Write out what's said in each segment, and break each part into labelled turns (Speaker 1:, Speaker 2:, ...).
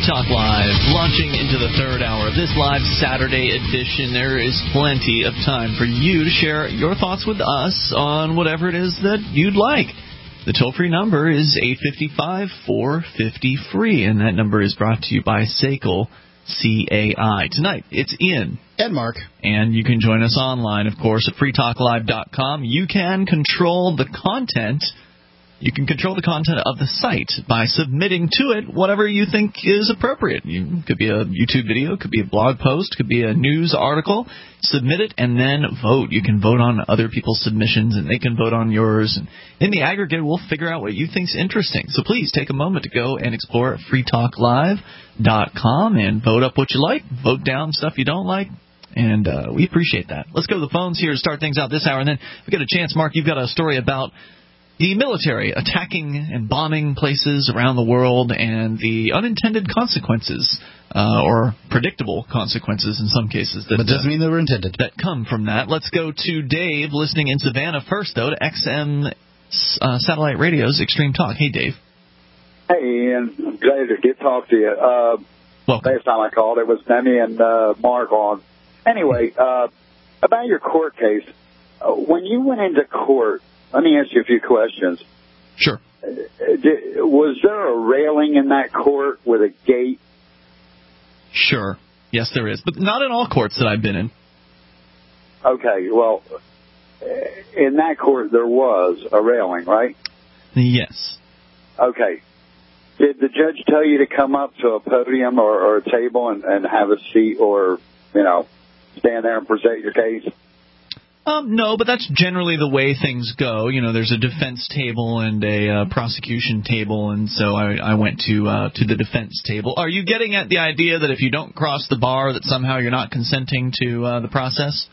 Speaker 1: Talk Live, launching into the third hour of this live Saturday edition. There is plenty of time for you to share your thoughts with us on whatever it is that you'd like. The toll-free number is 855-450-FREE, and that number is brought to you by SACL CAI. Tonight, it's Ian.
Speaker 2: And Mark.
Speaker 1: And you can join us online, of course, at freetalklive.com. You can control the content. You can control the content of the site by submitting to it whatever you think is appropriate. It could be a YouTube video, could be a blog post, could be a news article. Submit it and then vote. You can vote on other people's submissions, and they can vote on yours. And in the aggregate, we'll figure out what you think's interesting. So please take a moment to go and explore freetalklive.com and vote up what you like, vote down stuff you don't like. And we appreciate that. Let's go to the phones here to start things out this hour. And then if we get a chance, Mark, you've got a story about the military attacking and bombing places around the world and the unintended consequences, or predictable consequences in some cases. That,
Speaker 2: but doesn't mean they were intended.
Speaker 1: That come from that. Let's go to Dave, listening in Savannah first, though, to XM Satellite Radio's Extreme Talk. Hey, Dave.
Speaker 3: Hey, Ian. I'm glad to talk to you.
Speaker 1: Welcome.
Speaker 3: Last time I called, it was Demi and Mark on. Anyway, about your court case, when you went into court, let me ask you a few questions.
Speaker 1: Sure.
Speaker 3: Was there a railing in that court with a gate?
Speaker 1: Sure. Yes, there is. But not in all courts that I've been in.
Speaker 3: Okay. Well, in that court there was a railing, right?
Speaker 1: Yes.
Speaker 3: Okay. Did the judge tell you to come up to a podium or a table and have a seat or, stand there and present your case?
Speaker 1: No, but that's generally the way things go. There's a defense table and a prosecution table, and so I went to the defense table. Are you getting at the idea that if you don't cross the bar that somehow you're not consenting to the process?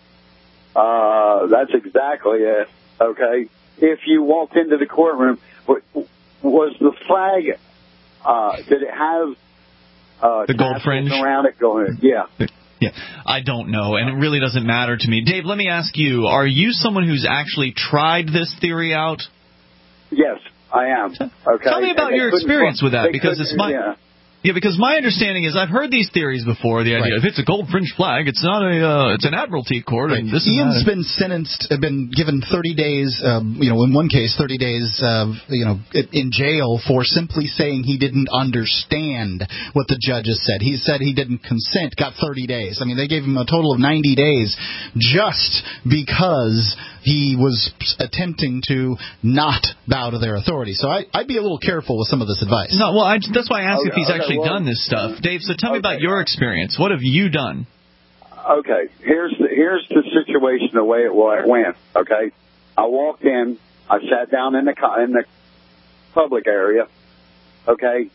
Speaker 3: That's exactly it. Okay. If you walked into the courtroom, was the flag, did it have
Speaker 1: the gold fringe
Speaker 3: around it going? Yeah.
Speaker 1: Yeah, I don't know, and it really doesn't matter to me. Dave, let me ask you, are you someone who's actually tried this theory out?
Speaker 3: Yes, I am. Okay.
Speaker 1: Tell me about your experience with that, because it's my... Yeah, because my understanding is I've heard these theories before. The idea if it's a gold fringe flag, it's not it's an admiralty court.
Speaker 2: Right.
Speaker 1: And this
Speaker 2: Ian's been given 30 days. In one case, 30 days. In jail for simply saying he didn't understand what the judges said. He said he didn't consent. Got 30 days. I mean, they gave him a total of 90 days just because he was attempting to not bow to their authority. So I'd be a little careful with some of this advice.
Speaker 1: No, well, that's why I asked if he's actually done this stuff. Dave, so tell me about your experience. What have you done?
Speaker 3: Okay, here's the situation, the way it went, okay? I walked in, I sat down in the public area, okay?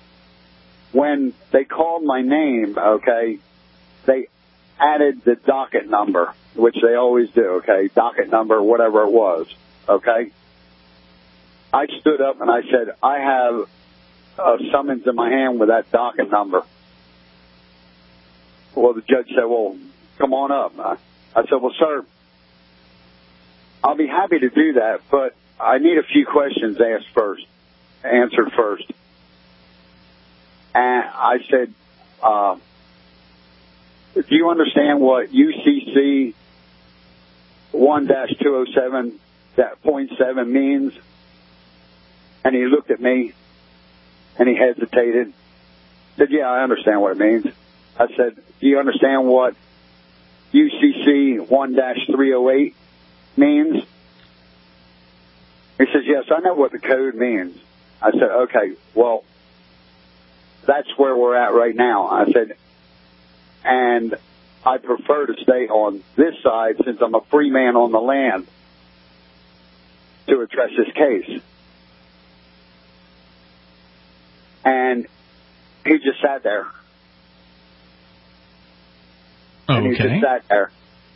Speaker 3: When they called my name, okay, they added the docket number, which they always do, okay, docket number, whatever it was, okay? I stood up and I said, I have a summons in my hand with that docket number. Well, the judge said, well, come on up. I said, well, sir, I'll be happy to do that, but I need a few questions answered first. And I said, do you understand what UCC 1-207.7 means? And he looked at me, and he hesitated. Said, yeah, I understand what it means. I said, do you understand what UCC 1-308 means? He says, yes, I know what the code means. I said, okay, well, that's where we're at right now. I said, and I prefer to stay on this side since I'm a free man on the land to address this case. And he just sat there.
Speaker 1: Okay.
Speaker 3: And he just sat there.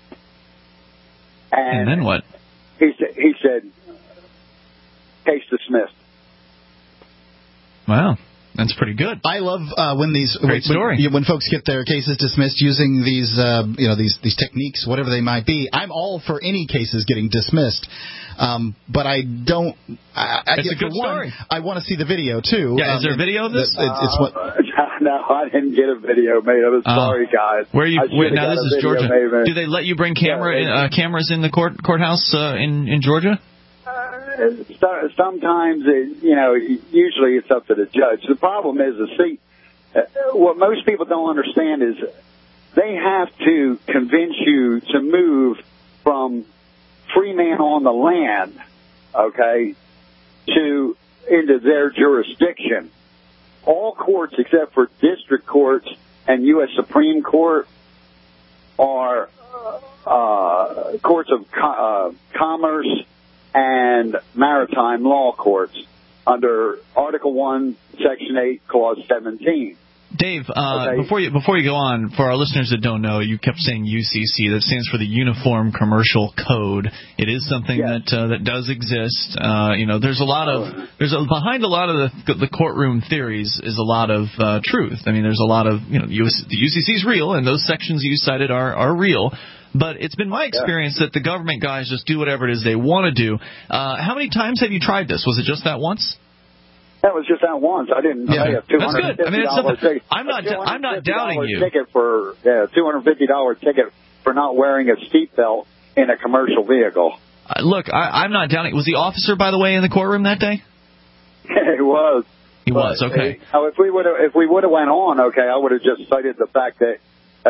Speaker 1: And then what?
Speaker 3: He said, case dismissed.
Speaker 1: Wow. That's pretty good.
Speaker 2: I love when when folks get their cases dismissed using these these techniques, whatever they might be. I'm all for any cases getting dismissed, but I don't.
Speaker 1: It's a good story.
Speaker 2: I want to see the video too.
Speaker 1: Yeah, is there a video of this?
Speaker 3: No, I didn't get a video made. I'm sorry, guys.
Speaker 1: Where you? Now this is Georgia. Do they let you bring cameras in the courthouse in Georgia?
Speaker 3: Sometimes, usually it's up to the judge. The problem is, what most people don't understand is they have to convince you to move from free man on the land, okay, into their jurisdiction. All courts except for district courts and U.S. Supreme Court are courts of commerce and maritime law courts under Article 1, Section 8, Clause 17.
Speaker 1: Dave, before you go on, for our listeners that don't know, you kept saying UCC. That stands for the Uniform Commercial Code. It is something that does exist. There's behind a lot of the courtroom theories is a lot of truth. I mean, there's a lot of the UCC is real, and those sections you cited are real. But it's been my experience that the government guys just do whatever it is they want to do. How many times have you tried this? Was it just that once?
Speaker 3: That was just that once. I didn't pay a $250 ticket.
Speaker 1: I'm not doubting you.
Speaker 3: $250 ticket for not wearing a seatbelt in a commercial vehicle.
Speaker 1: Look, I'm not doubting. Was the officer, by the way, in the courtroom that day?
Speaker 3: He was.
Speaker 1: He was, okay.
Speaker 3: If we would have went on, I would have just cited the fact that,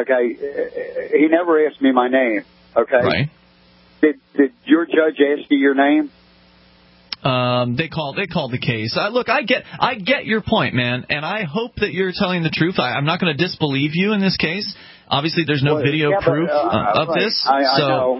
Speaker 3: he never asked me my name, okay?
Speaker 1: Right.
Speaker 3: Did your judge ask you your name?
Speaker 1: They called the case. Look, I get your point, man, and I hope that you're telling the truth. I'm not going to disbelieve you in this case. Obviously, there's no video proof of this.
Speaker 3: I know.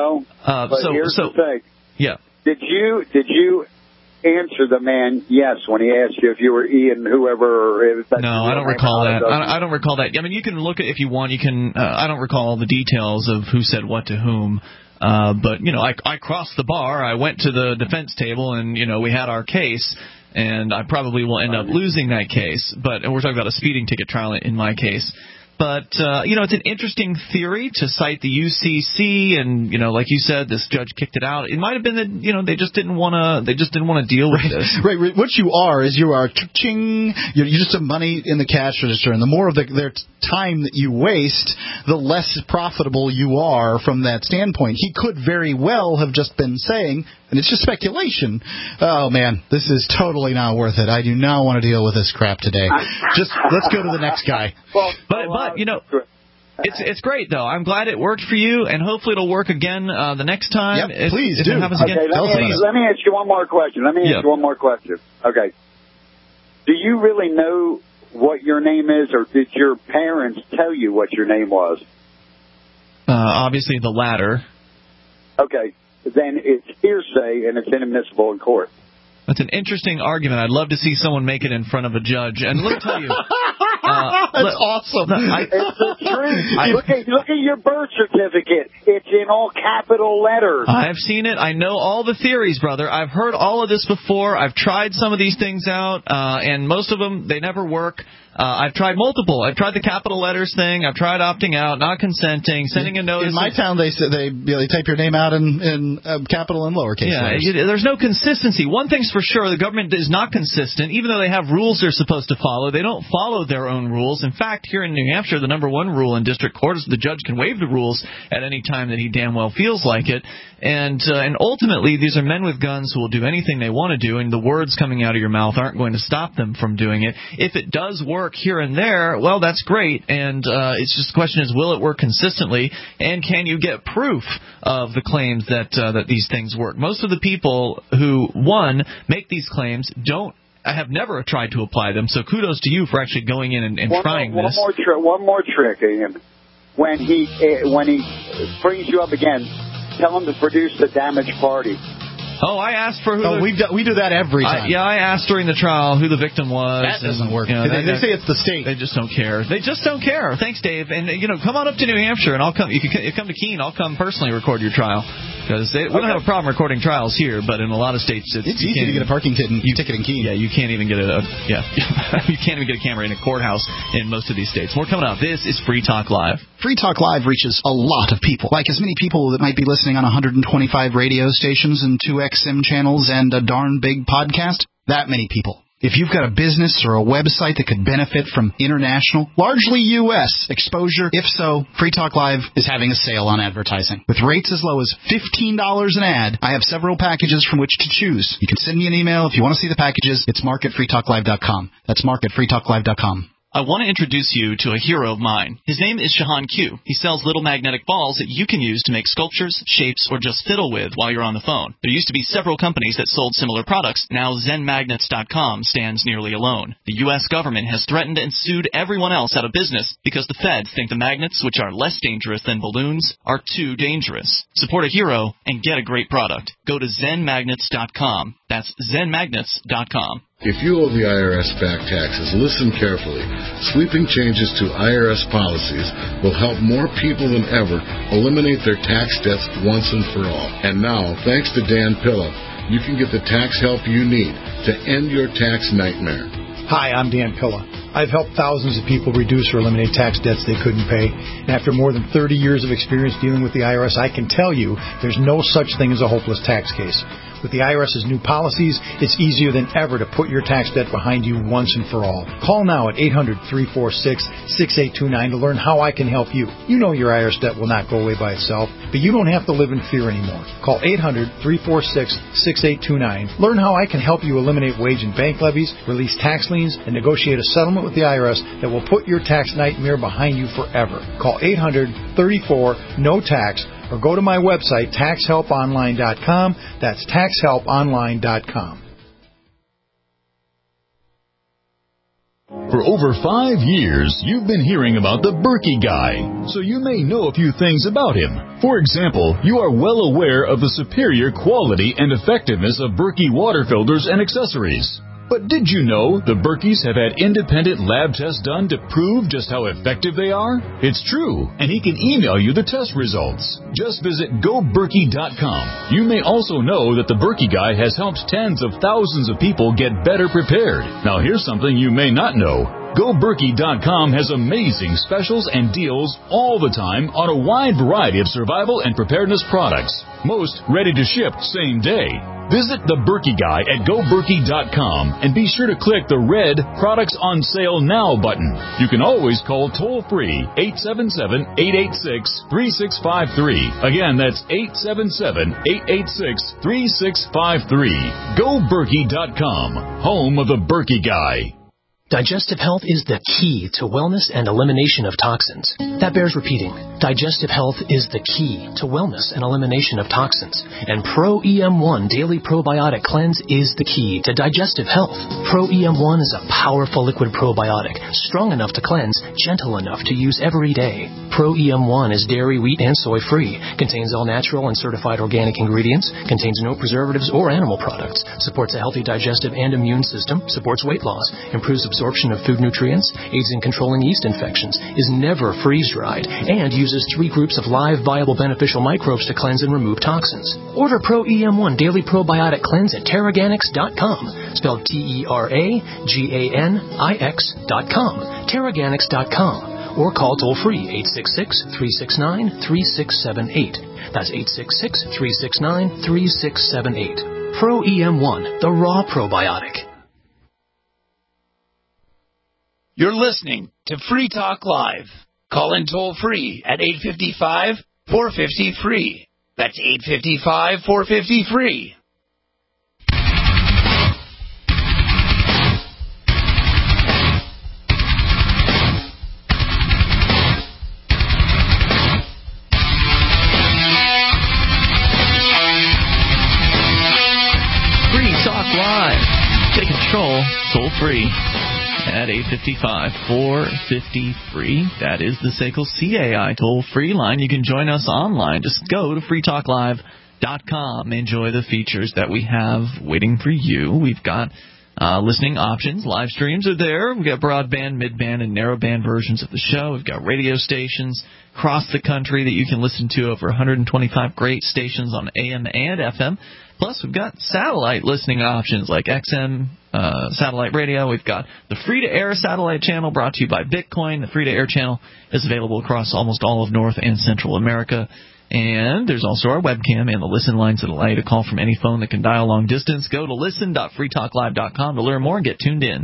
Speaker 3: But here's the thing.
Speaker 1: Yeah.
Speaker 3: Did you answer the man yes when he asked you if you were Ian, whoever?
Speaker 1: No, I don't recall that. I don't recall that. I mean, you can look at if you want. You can. I don't recall the details of who said what to whom. But, I crossed the bar, I went to the defense table, and, we had our case, and I probably will end up losing that case. And we're talking about a speeding ticket trial in my case. But, it's an interesting theory to cite the UCC, and, like you said, this judge kicked it out. It might have been that, they just didn't want to deal with this.
Speaker 2: Right. What you are ching, you're just some money in the cash register, and the more of their time that you waste, the less profitable you are from that standpoint. He could very well have just been saying, and it's just speculation, oh, man, this is totally not worth it. I do not want to deal with this crap today. Just let's go to the next guy.
Speaker 1: But it's great, though. I'm glad it worked for you, and hopefully it'll work again the next time.
Speaker 2: Yep, please
Speaker 1: do. It happens again.
Speaker 3: Let me ask you one more question. Okay. Do you really know what your name is, or did your parents tell you what your name was?
Speaker 1: Obviously the latter.
Speaker 3: Okay. Then it's hearsay, and it's inadmissible in court.
Speaker 1: That's an interesting argument. I'd love to see someone make it in front of a judge. And let me tell you,
Speaker 2: that's awesome.
Speaker 3: It's the truth. Look at your birth certificate. It's in all capital letters.
Speaker 1: I've seen it. I know all the theories, brother. I've heard all of this before. I've tried some of these things out, and most of them, they never work. I've tried multiple. I've tried the capital letters thing. I've tried opting out, not consenting, sending a notice.
Speaker 2: In my town, they type your name out in capital and lowercase letters.
Speaker 1: There's no consistency. One thing's for sure, the government is not consistent. Even though they have rules they're supposed to follow, they don't follow their own rules. In fact, here in New Hampshire, the number one rule in district court is the judge can waive the rules at any time that he damn well feels like it. And ultimately, these are men with guns who will do anything they want to do, and the words coming out of your mouth aren't going to stop them from doing it. If it does work here and there, well, that's great, and it's just the question is, will it work consistently, and can you get proof of the claims that these things work? Most of the people who, make these claims I have never tried to apply them, so kudos to you for actually going in and trying this.
Speaker 3: One more trick, Ian. When he brings you up again, tell him to produce the damaged party.
Speaker 1: Oh, I asked for who.
Speaker 2: We do that every time.
Speaker 1: I asked during the trial who the victim was.
Speaker 2: That doesn't work.
Speaker 1: They
Speaker 2: say it's the state.
Speaker 1: They just don't care. They just don't care. Thanks, Dave. And come on up to New Hampshire, and I'll come. You come to Keene. I'll come personally record your trial because we don't have a problem recording trials here, but in a lot of states it's
Speaker 2: easy to get a parking ticket in Keene.
Speaker 1: Yeah, you can't even get you can't even get a camera in a courthouse in most of these states. More coming up. This is Free Talk Live.
Speaker 2: Free Talk Live reaches a lot of people, like as many people that might be listening on 125 radio stations and 2 XM channels and a darn big podcast. That many people. If you've got a business or a website that could benefit from international, largely U.S. exposure, if so, Free Talk Live is having a sale on advertising. With rates as low as $15 an ad, I have several packages from which to choose. You can send me an email if you want to see the packages. It's mark@freetalklive.com. That's mark@freetalklive.com.
Speaker 1: I want to introduce you to a hero of mine. His name is Shahan Q. He sells little magnetic balls that you can use to make sculptures, shapes, or just fiddle with while you're on the phone. There used to be several companies that sold similar products. Now ZenMagnets.com stands nearly alone. The U.S. government has threatened and sued everyone else out of business because the feds think the magnets, which are less dangerous than balloons, are too dangerous. Support a hero and get a great product. Go to ZenMagnets.com. That's ZenMagnets.com.
Speaker 4: If you owe the IRS back taxes, listen carefully. Sweeping changes to IRS policies will help more people than ever eliminate their tax debts once and for all. And now, thanks to Dan Pilla, you can get the tax help you need to end your tax nightmare.
Speaker 5: Hi, I'm Dan Pilla. I've helped thousands of people reduce or eliminate tax debts they couldn't pay. And after more than 30 years of experience dealing with the IRS, I can tell you there's no such thing as a hopeless tax case. With the IRS's new policies, it's easier than ever to put your tax debt behind you once and for all. Call now at 800-346-6829 to learn how I can help you. You know your IRS debt will not go away by itself, but you don't have to live in fear anymore. Call 800-346-6829. Learn how I can help you eliminate wage and bank levies, release tax liens, and negotiate a settlement with the IRS that will put your tax nightmare behind you forever. Call 800-34-NO-TAX or go to my website, taxhelponline.com. That's taxhelponline.com.
Speaker 6: For over 5 years, you've been hearing about the Berkey Guy, so you may know a few things about him. For example, you are well aware of the superior quality and effectiveness of Berkey water filters and accessories. But did you know the Berkeys have had independent lab tests done to prove just how effective they are? It's true, and he can email you the test results. Just visit GoBerkey.com. You may also know that the Berkey Guy has helped tens of thousands of people get better prepared. Now here's something you may not know. GoBerkey.com has amazing specials and deals all the time on a wide variety of survival and preparedness products. Most ready to ship same day. Visit the Berkey Guy at GoBerkey.com and be sure to click the red Products on Sale Now button. You can always call toll-free 877-886-3653. Again, that's 877-886-3653. GoBerkey.com, home of the Berkey Guy.
Speaker 7: Digestive health is the key to wellness and elimination of toxins. That bears repeating. Digestive health is the key to wellness and elimination of toxins. And Pro-EM1 Daily Probiotic Cleanse is the key to digestive health. Pro-EM1 is a powerful liquid probiotic, strong enough to cleanse, gentle enough to use every day. Pro-EM1 is dairy, wheat, and soy-free, contains all natural and certified organic ingredients, contains no preservatives or animal products, supports a healthy digestive and immune system, supports weight loss, improves absorption of food nutrients, aids in controlling yeast infections, is never freeze-dried, and uses 3 groups of live, viable, beneficial microbes to cleanse and remove toxins. Order Pro-EM1 Daily Probiotic Cleanse at Teraganix.com, spelled Teraganix.com, Teraganix.com, or call toll-free 866-369-3678. That's 866-369-3678. Pro-EM1, the raw probiotic.
Speaker 8: You're listening to Free Talk Live. Call in toll-free at 855-450-FREE. That's 855-450-FREE.
Speaker 1: Free Talk Live. Take control, toll-free. At 855-450-FREE. That is the SACL CAI toll-free line. You can join us online. Just go to freetalklive.com. FreeTalkLive.com. Enjoy the features that we have waiting for you. We've got listening options. Live streams are there. We've got broadband, midband, and narrowband versions of the show. We've got radio stations across the country that you can listen to, over 125 great stations on AM and FM. Plus, we've got satellite listening options like XM satellite radio. We've got the free-to-air satellite channel brought to you by Bitcoin. The free-to-air channel is available across almost all of North and Central America. And there's also our webcam and the listen lines that allow you to call from any phone that can dial long distance. Go to listen.freetalklive.com to learn more and get tuned in.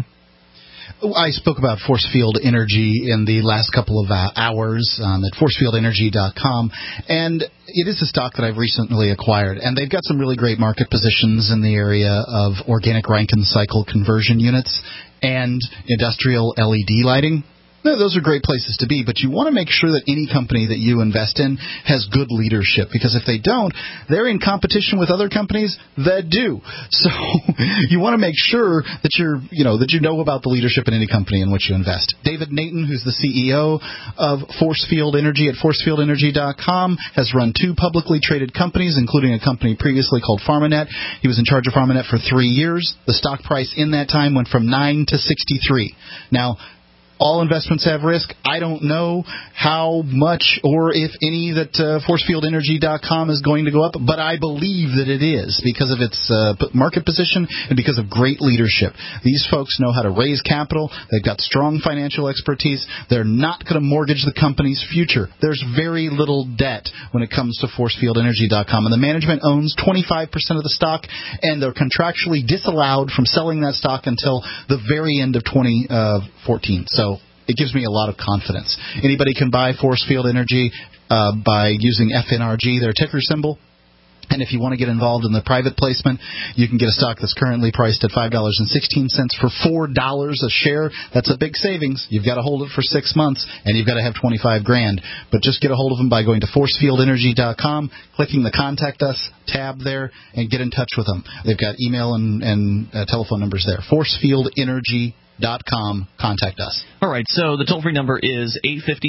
Speaker 2: I spoke about Force Field Energy in the last couple of hours at forcefieldenergy.com, and it is a stock that I've recently acquired, and they've got some really great market positions in the area of organic Rankine cycle conversion units and industrial LED lighting. Those are great places to be, but you want to make sure that any company that you invest in has good leadership, because if they don't, they're in competition with other companies that do. So you want to make sure that you know about the leadership in any company in which you invest. David Nayton, who's the CEO of Force Field Energy at forcefieldenergy.com, has run 2 publicly traded companies, including a company previously called PharmaNet. He was in charge of PharmaNet for 3 years. The stock price in that time went from 9 to 63. Now, all investments have risk. I don't know how much or if any that forcefieldenergy.com is going to go up, but I believe that it is because of its market position and because of great leadership. These folks know how to raise capital. They've got strong financial expertise. They're not going to mortgage the company's future. There's very little debt when it comes to forcefieldenergy.com, and the management owns 25% of the stock, and they're contractually disallowed from selling that stock until the very end of 2014. So it gives me a lot of confidence. Anybody can buy Force Field Energy by using FNRG, their ticker symbol. And if you want to get involved in the private placement, you can get a stock that's currently priced at $5.16 for $4 a share. That's a big savings. You've got to hold it for 6 months, and you've got to have $25,000. But just get a hold of them by going to forcefieldenergy.com, clicking the Contact Us tab there, and get in touch with them. They've got email and telephone numbers there. forcefieldenergy.com. Contact us.
Speaker 1: All right, so the toll-free number is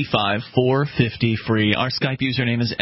Speaker 1: 855-450-FREE. Our Skype username is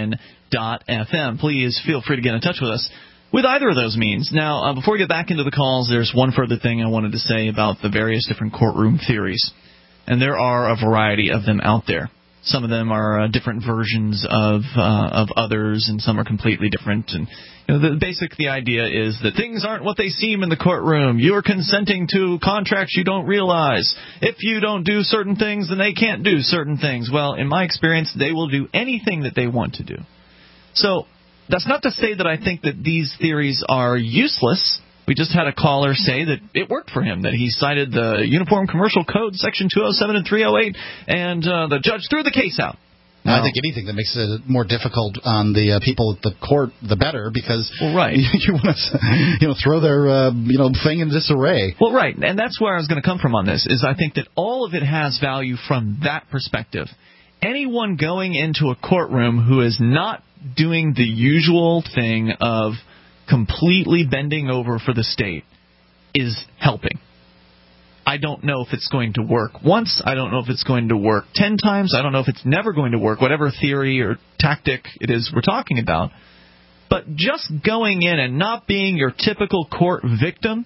Speaker 1: LRN.FM. Please feel free to get in touch with us with either of those means. Now, before we get back into the calls, there's one further thing I wanted to say about the various different courtroom theories. And there are a variety of them out there. Some of them are different versions of others, and some are completely different. And the idea is that things aren't what they seem in the courtroom. You're consenting to contracts you don't realize. If you don't do certain things, then they can't do certain things. Well, in my experience, they will do anything that they want to do. So that's not to say that I think that these theories are useless. We just had a caller say that it worked for him, that he cited the Uniform Commercial Code, Section 207 and 308, and the judge threw the case out.
Speaker 2: I think anything that makes it more difficult on the people at the court, the better, because you want to throw their thing in disarray.
Speaker 1: Well, right, and that's where I was going to come from on this, is I think that all of it has value from that perspective. Anyone going into a courtroom who is not doing the usual thing of completely bending over for the state is helping. I don't know if it's going to work once. I don't know if it's going to work 10 times. I don't know if it's never going to work, whatever theory or tactic it is we're talking about. But just going in and not being your typical court victim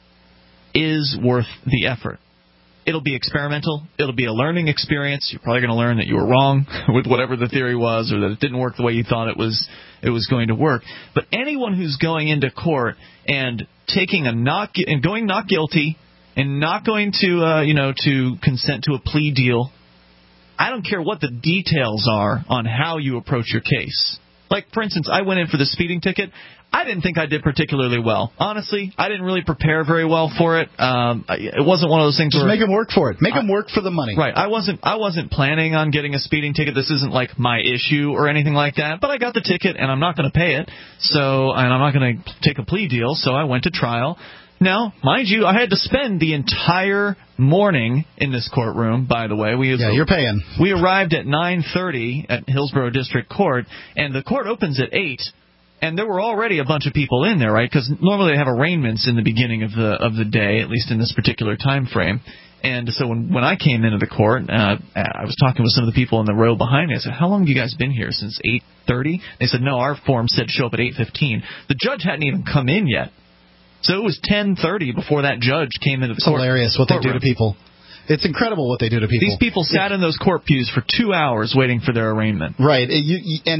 Speaker 1: is worth the effort. It'll be experimental. It'll be a learning experience. You're probably going to learn that you were wrong with whatever the theory was, or that it didn't work the way you thought it was going to work. But anyone who's going into court and taking going not guilty and not going to consent to a plea deal, I don't care what the details are on how you approach your case. Like, for instance, I went in for the speeding ticket. I didn't think I did particularly well. Honestly, I didn't really prepare very well for it. It wasn't one of those things
Speaker 2: Just
Speaker 1: where...
Speaker 2: make them work for it. Make them work for the money.
Speaker 1: Right. I wasn't planning on getting a speeding ticket. This isn't like my issue or anything like that. But I got the ticket, and I'm not going to pay it. And I'm not going to take a plea deal, so I went to trial. Now, mind you, I had to spend the entire morning in this courtroom, by the way.
Speaker 2: You're paying.
Speaker 1: We arrived at 9:30 at Hillsborough District Court, and the court opens at 8. And there were already a bunch of people in there, right? Because normally they have arraignments in the beginning of the day, at least in this particular time frame. And so when I came into the court, I was talking with some of the people in the row behind me. I said, how long have you guys been here? Since 8:30? They said, no, our form said show up at 8:15. The judge hadn't even come in yet. So it was 10:30 before that judge came into the court.
Speaker 2: It's hilarious what they do to people. It's incredible what they do to people.
Speaker 1: These people sat in those court pews for 2 hours waiting for their arraignment.
Speaker 2: Right. And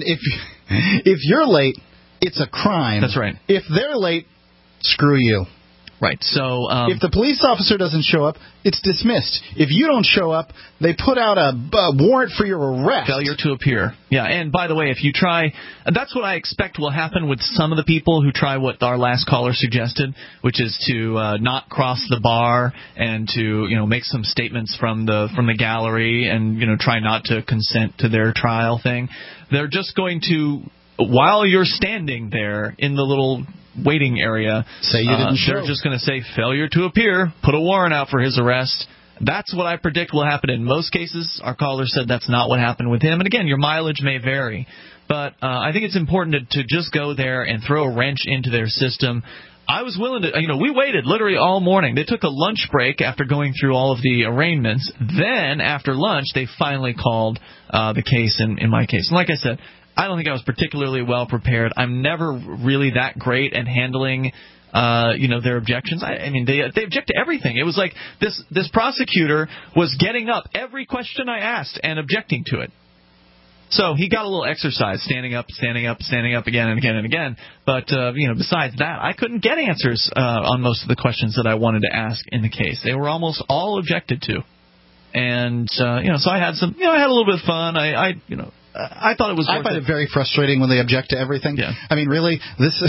Speaker 2: if you're late, it's a crime.
Speaker 1: That's right.
Speaker 2: If they're late, screw you.
Speaker 1: Right. So
Speaker 2: if the police officer doesn't show up, it's dismissed. If you don't show up, they put out a warrant for your arrest.
Speaker 1: Failure to appear. Yeah, and by the way, if you try, that's what I expect will happen with some of the people who try what our last caller suggested, which is to not cross the bar and to make some statements from the gallery and try not to consent to their trial thing. They're just going to, while you're standing there in the little waiting area,
Speaker 2: say you didn't show.
Speaker 1: They're just going to say failure to appear, put a warrant out for his arrest. That's what I predict will happen in most cases. Our caller said that's not what happened with him. And again, your mileage may vary. But I think it's important to just go there and throw a wrench into their system. I was willing to, we waited literally all morning. They took a lunch break after going through all of the arraignments. Then, after lunch, they finally called the case in my case. And like I said, I don't think I was particularly well prepared. I'm never really that great at handling, their objections. I mean, they object to everything. It was like this prosecutor was getting up every question I asked and objecting to it. So he got a little exercise, standing up again and again and again. But, besides that, I couldn't get answers on most of the questions that I wanted to ask in the case. They were almost all objected to. And, so I had I had a little bit of fun. I thought it was worth it.
Speaker 2: I find it very frustrating when they object to everything.
Speaker 1: Yeah.
Speaker 2: I mean, really,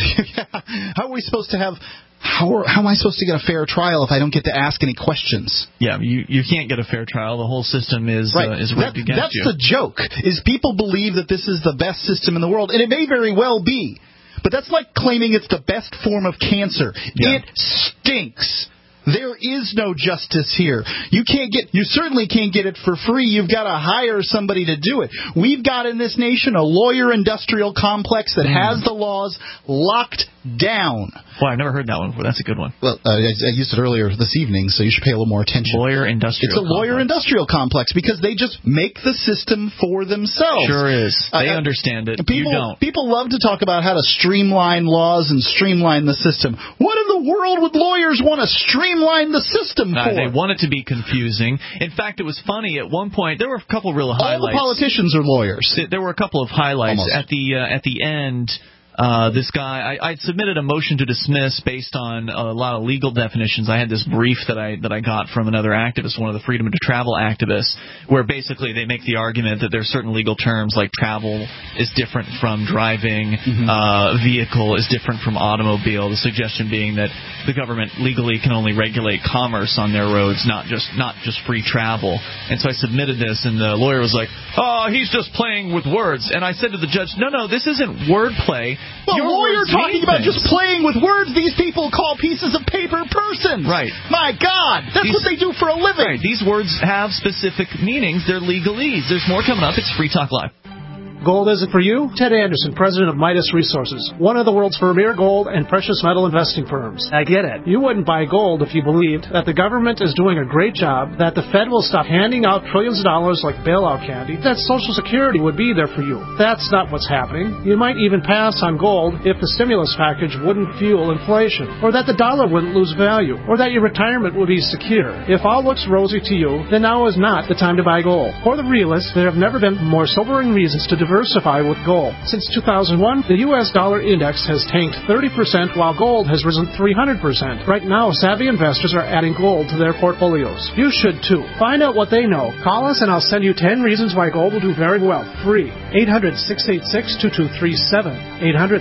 Speaker 2: how are we supposed to have? How am I supposed to get a fair trial if I don't get to ask any questions?
Speaker 1: Yeah, you can't get a fair trial. The whole system is rigged against
Speaker 2: that's
Speaker 1: you.
Speaker 2: That's the joke. Is people believe that this is the best system in the world, and it may very well be, but that's like claiming it's the best form of cancer. Yeah. It stinks. There is no justice here. You certainly can't get it for free. You've got to hire somebody to do it. We've got in this nation a lawyer industrial complex that has the laws locked down.
Speaker 1: Well, I've never heard that one before. That's a good one.
Speaker 2: Well, I used it earlier this evening, so you should pay a little more attention.
Speaker 1: Lawyer industrial
Speaker 2: It's a lawyer industrial complex because they just make the system for themselves.
Speaker 1: Sure is. They understand it. You don't.
Speaker 2: People love to talk about how to streamline laws and streamline the system. What in the world would lawyers want to streamline the system for?
Speaker 1: They want it to be confusing. In fact, it was funny. At one point, there were a couple of real highlights.
Speaker 2: All the politicians are lawyers.
Speaker 1: There were a couple of highlights.
Speaker 2: Almost.
Speaker 1: At the end. This guy, I'd submitted a motion to dismiss based on a lot of legal definitions. I had this brief that I got from another activist, one of the Freedom to Travel activists, where basically they make the argument that there are certain legal terms like travel is different from driving, vehicle is different from automobile. The suggestion being that the government legally can only regulate commerce on their roads, not just free travel. And so I submitted this, and the lawyer was like, "Oh, he's just playing with words." And I said to the judge, "No, this isn't wordplay."
Speaker 2: Well, lawyer talking about just playing with words, these people call pieces of paper persons.
Speaker 1: Right.
Speaker 2: My God, that's what they do for a living.
Speaker 1: Right. These words have specific meanings. They're legalese. There's more coming up. It's Free Talk Live.
Speaker 9: Gold isn't for you? Ted Anderson, president of Midas Resources, one of the world's premier gold and precious metal investing firms. I get it. You wouldn't buy gold if you believed that the government is doing a great job, that the Fed will stop handing out trillions of dollars like bailout candy, that Social Security would be there for you. That's not what's happening. You might even pass on gold if the stimulus package wouldn't fuel inflation, or that the dollar wouldn't lose value, or that your retirement would be secure. If all looks rosy to you, then now is not the time to buy gold. For the realists, there have never been more sobering reasons to diversify with gold. Since 2001, the U.S. dollar index has tanked 30% while gold has risen 300%. Right now, savvy investors are adding gold to their portfolios. You should too. Find out what they know. Call us and I'll send you 10 reasons why gold will do very well. Free. 800-686-2237.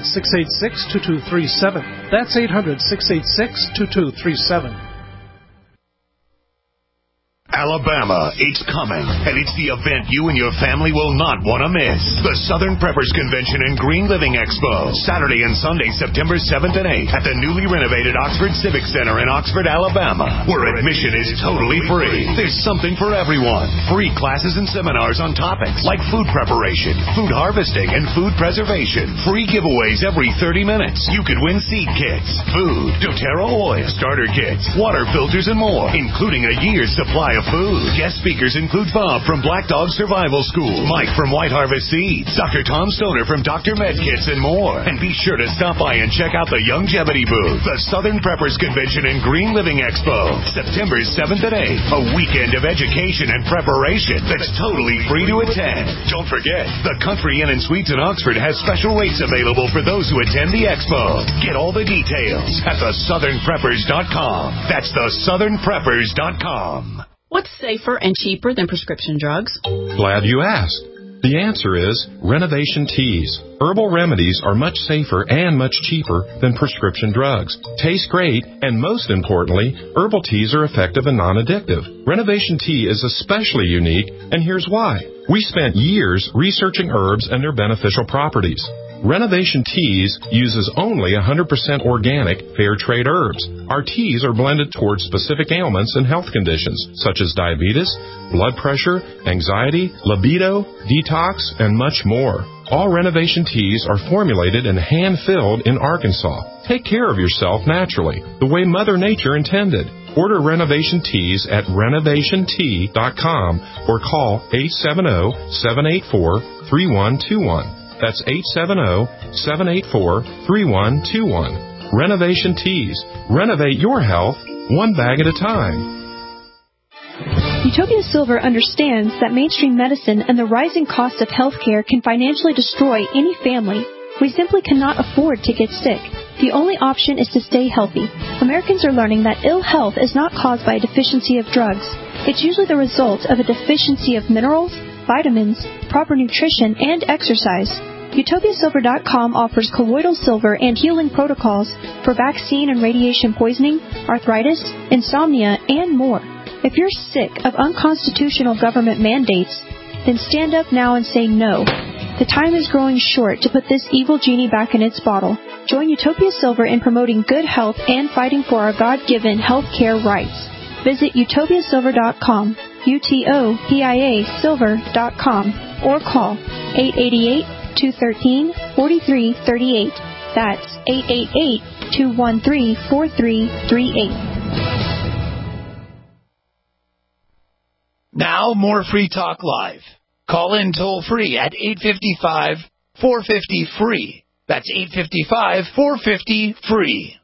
Speaker 9: 800-686-2237. That's 800-686-2237.
Speaker 10: Alabama. It's coming, and it's the event you and your family will not want to miss. The Southern Preppers Convention and Green Living Expo, Saturday and Sunday, September 7th and 8th at the newly renovated Oxford Civic Center in Oxford, Alabama, where admission is totally free. There's something for everyone. Free classes and seminars on topics like food preparation, food harvesting, and food preservation. Free giveaways every 30 minutes. You could win seed kits, food, doTERRA oil, starter kits, water filters, and more, including a year's supply of food. Guest speakers include Bob from Black Dog Survival School, Mike from White Harvest Seeds, Dr. Tom Stoner from Dr. Med Kits, and more. And be sure to stop by and check out the Youngevity booth. The Southern Preppers Convention and Green Living Expo, September 7th and 8th. A weekend of education and preparation that's totally free to attend. Don't forget, the Country Inn and Suites in Oxford has special rates available for those who attend the expo. Get all the details at thesouthernpreppers.com. That's thesouthernpreppers.com.
Speaker 11: What's safer and cheaper than prescription drugs?
Speaker 12: Glad you asked. The answer is Renovation Teas. Herbal remedies are much safer and much cheaper than prescription drugs. Taste great, and most importantly, herbal teas are effective and non-addictive. Renovation Tea is especially unique, and here's why. We spent years researching herbs and their beneficial properties. Renovation Teas uses only 100% organic, fair trade herbs. Our teas are blended towards specific ailments and health conditions, such as diabetes, blood pressure, anxiety, libido, detox, and much more. All Renovation Teas are formulated and hand-filled in Arkansas. Take care of yourself naturally, the way Mother Nature intended. Order Renovation Teas at renovationtea.com or call 870-784-3121. That's 870-784-3121. Renovation Teas. Renovate your health one bag at a time.
Speaker 13: Utopia Silver understands that mainstream medicine and the rising cost of healthcare can financially destroy any family. We simply cannot afford to get sick. The only option is to stay healthy. Americans are learning that ill health is not caused by a deficiency of drugs. It's usually the result of a deficiency of minerals, vitamins, proper nutrition, and exercise. UtopiaSilver.com offers colloidal silver and healing protocols for vaccine and radiation poisoning, arthritis, insomnia, and more. If you're sick of unconstitutional government mandates, then stand up now and say no. The time is growing short to put this evil genie back in its bottle. Join Utopia Silver in promoting good health and fighting for our God-given health care rights. Visit utopiasilver.com, UTOPIA silver.com, or call 888-213-4338. That's 888-213-4338.
Speaker 8: Now, more Free Talk Live. Call in toll-free at 855-450-FREE. That's 855-450-FREE.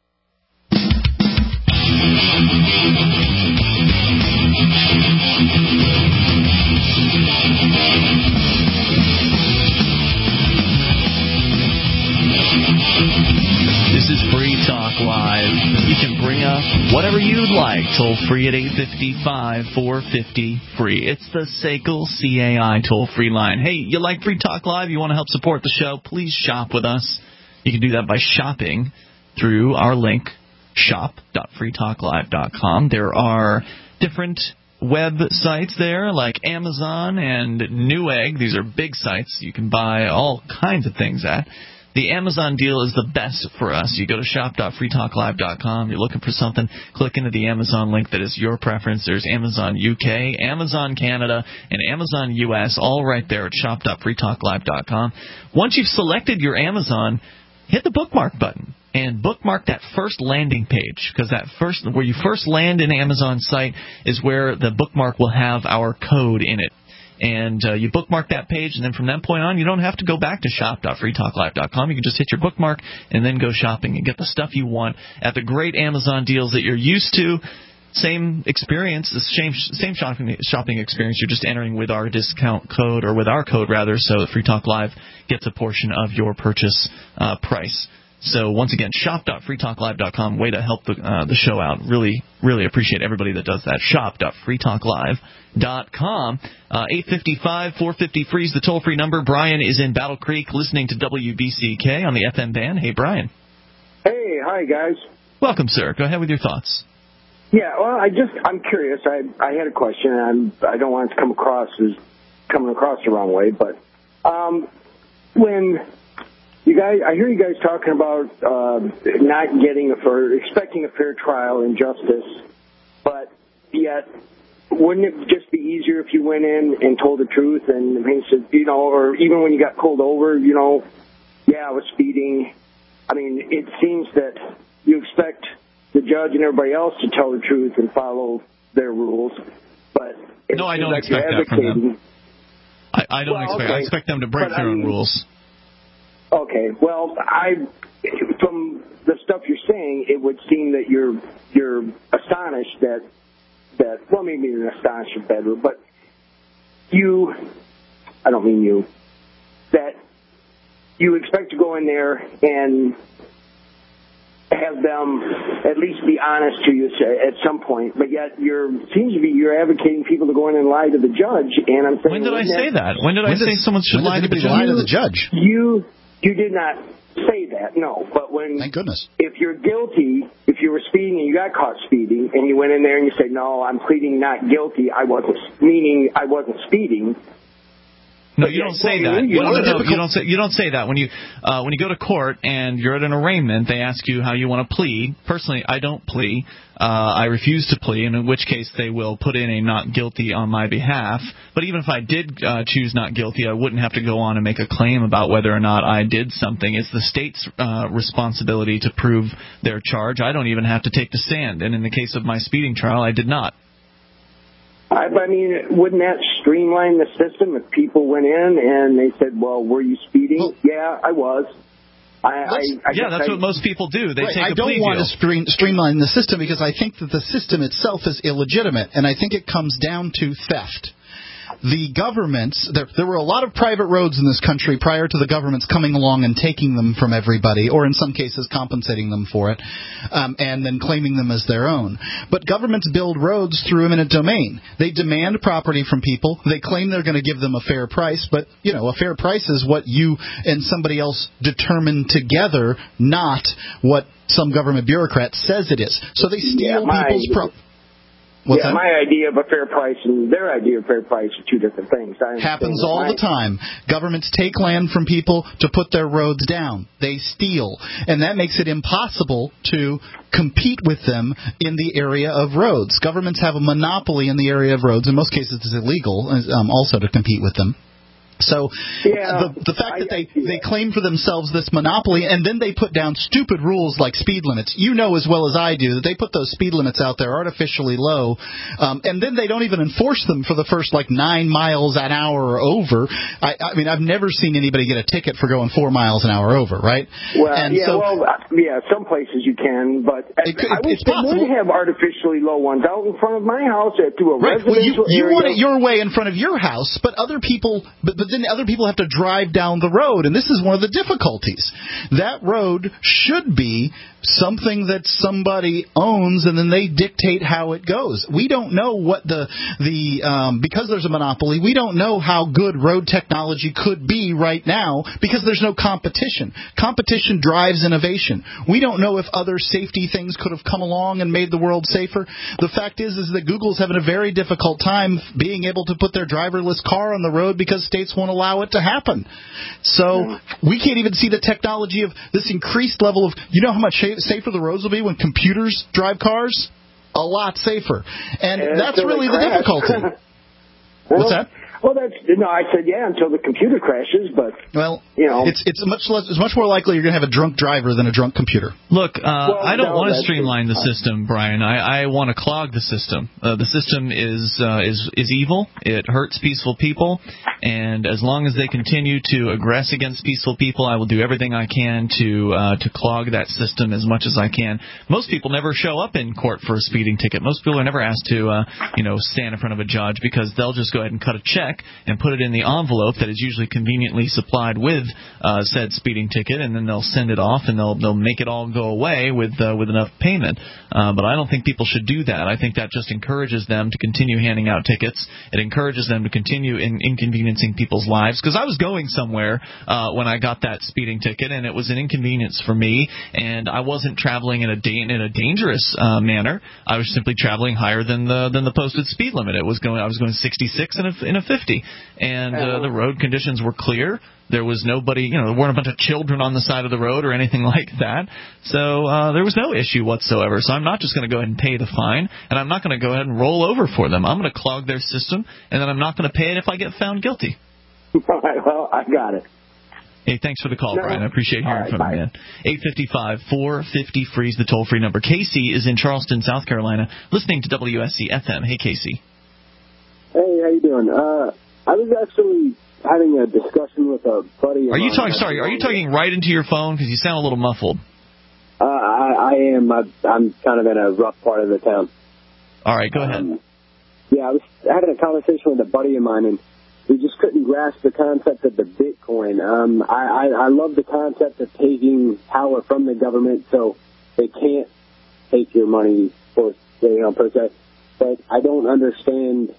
Speaker 1: This is Free Talk Live. You can bring up whatever you'd like. Toll free at 855-450-FREE. It's the SACL CAI toll free line. Hey, you like Free Talk Live? You want to help support the show? Please shop with us. You can do that by shopping through our link, shop.freetalklive.com. There are different websites there like Amazon and Newegg. These are big sites you can buy all kinds of things at. The Amazon deal is the best for us. You go to shop.freetalklive.com. You're looking for something, click into the Amazon link that is your preference. There's Amazon UK, Amazon Canada, and Amazon US, all right there at shop.freetalklive.com. Once you've selected your Amazon, hit the bookmark button and bookmark that first landing page, because that first, where you first land in Amazon's site is where the bookmark will have our code in it. And you bookmark that page, and then from that point on, you don't have to go back to shop.freetalklive.com. You can just hit your bookmark and then go shopping and get the stuff you want at the great Amazon deals that you're used to. Same experience, the same shopping experience. You're just entering with our discount code, or with our code rather, so that Free Talk Live gets a portion of your purchase price. So once again, shop.freetalklive.com. Way to help the show out. Really, really appreciate everybody that does that. Shop.freetalklive.com. 855-450-FREE is the toll-free number. Brian is in Battle Creek listening to WBCK on the FM band. Hey, Brian.
Speaker 14: Hey, hi, guys.
Speaker 1: Welcome, sir. Go ahead with your thoughts.
Speaker 14: Yeah, well, I'm curious. I had a question, and I don't want it to come across as coming across the wrong way, but when you guys, I hear you guys talking about not expecting a fair trial and justice, but yet, wouldn't it just be easier if you went in and told the truth and said, or even when you got pulled over, yeah, I was speeding. I mean, it seems that you expect the judge and everybody else to tell the truth and follow their rules, but
Speaker 1: no, I don't expect that from them. I don't expect. Okay. I expect them to break their own rules.
Speaker 14: Okay. Well, from the stuff you're saying, it would seem that you're astonished that well, maybe you're astonished is better, but I don't mean you, that you expect to go in there and have them at least be honest to you at some point, but yet you're advocating people to go in and lie to the judge. And I'm saying,
Speaker 1: when did I say that? When did I say someone should lie to the judge?
Speaker 14: You did not say that, no. But
Speaker 2: thank goodness.
Speaker 14: If you're guilty, if you were speeding and you got caught speeding, and you went in there and you said, "No, I'm pleading not guilty. I wasn't speeding."
Speaker 1: No, you don't say that. You don't say that when you go to court and you're at an arraignment. They ask you how you want to plead. Personally, I don't plea. I refuse to plea, and in which case they will put in a not guilty on my behalf. But even if I did choose not guilty, I wouldn't have to go on and make a claim about whether or not I did something. It's the state's responsibility to prove their charge. I don't even have to take the stand. And in the case of my speeding trial, I did not.
Speaker 14: I mean, wouldn't that streamline the system if people went in and they said, well, were you speeding? Well, yeah, I was.
Speaker 1: That's what most people do. They take a plea deal.
Speaker 2: I don't want to streamline the system because I think that the system itself is illegitimate, and I think it comes down to theft. The governments, there were a lot of private roads in this country prior to the governments coming along and taking them from everybody, or in some cases compensating them for it, and then claiming them as their own. But governments build roads through eminent domain. They demand property from people. They claim they're going to give them a fair price, but, a fair price is what you and somebody else determine together, not what some government bureaucrat says it is. So they steal people's property.
Speaker 14: My idea of a fair price and their idea of fair price are two different things.
Speaker 2: Happens all the time. Governments take land from people to put their roads down. They steal. And that makes it impossible to compete with them in the area of roads. Governments have a monopoly in the area of roads. In most cases, it's illegal also to compete with them. So the fact that they claim for themselves this monopoly, and then they put down stupid rules like speed limits. You know as well as I do that they put those speed limits out there artificially low, and then they don't even enforce them for the first 9 miles an hour or over. I mean, I've never seen anybody get a ticket for going 4 miles an hour over, right?
Speaker 14: Well, some places you can, but I wish they would have artificially low ones out in front of my house through a residential area.
Speaker 2: You want it your way in front of your house, but other people, but then other people have to drive down the road, and this is one of the difficulties. That road should be something that somebody owns, and then they dictate how it goes. We don't know what because there's a monopoly, we don't know how good road technology could be right now because there's no competition. Competition drives innovation. We don't know if other safety things could have come along and made the world safer. The fact is that Google's having a very difficult time being able to put their driverless car on the road because states won't allow it to happen. So we can't even see the technology of this increased level of, how much safer the roads will be when computers drive cars? A lot safer. And that's really the difficulty. What's that?
Speaker 14: Well, I said until the computer crashes, but
Speaker 2: it's much more likely you're going to have a drunk driver than a drunk computer.
Speaker 1: Look, I don't want to streamline the system, Brian. I want to clog the system. The system is evil. It hurts peaceful people, and as long as they continue to aggress against peaceful people, I will do everything I can to clog that system as much as I can. Most people never show up in court for a speeding ticket. Most people are never asked to stand in front of a judge because they'll just go ahead and cut a check check and put it in the envelope that is usually conveniently supplied with said speeding ticket, and then they'll send it off and they'll make it all go away with enough payment. But I don't think people should do that. I think that just encourages them to continue handing out tickets. It encourages them to continue inconveniencing people's lives. Because I was going somewhere when I got that speeding ticket, and it was an inconvenience for me, and I wasn't traveling in a dangerous manner. I was simply traveling higher than the posted speed limit. I was going 66 in a 50, and the road conditions were clear. There was nobody, there weren't a bunch of children on the side of the road or anything like that. So there was no issue whatsoever. So I'm not just going to go ahead and pay the fine, and I'm not going to go ahead and roll over for them. I'm going to clog their system, and then I'm not going to pay it if I get found guilty.
Speaker 14: All right, well, I got it.
Speaker 1: Hey, thanks for the call, Brian. I appreciate hearing from you, man. 855-450-FREE is the toll-free number. Casey is in Charleston, South Carolina, listening to WSC-FM. Hey, Casey.
Speaker 15: Hey, how you doing? I was actually having a discussion with a buddy.
Speaker 1: Are you talking right into your phone? Because you sound a little muffled.
Speaker 15: I am. I'm kind of in a rough part of the town.
Speaker 1: All right, go ahead.
Speaker 15: I was having a conversation with a buddy of mine, and we just couldn't grasp the concept of the Bitcoin. I love the concept of taking power from the government so they can't take your money per se. But I don't understand,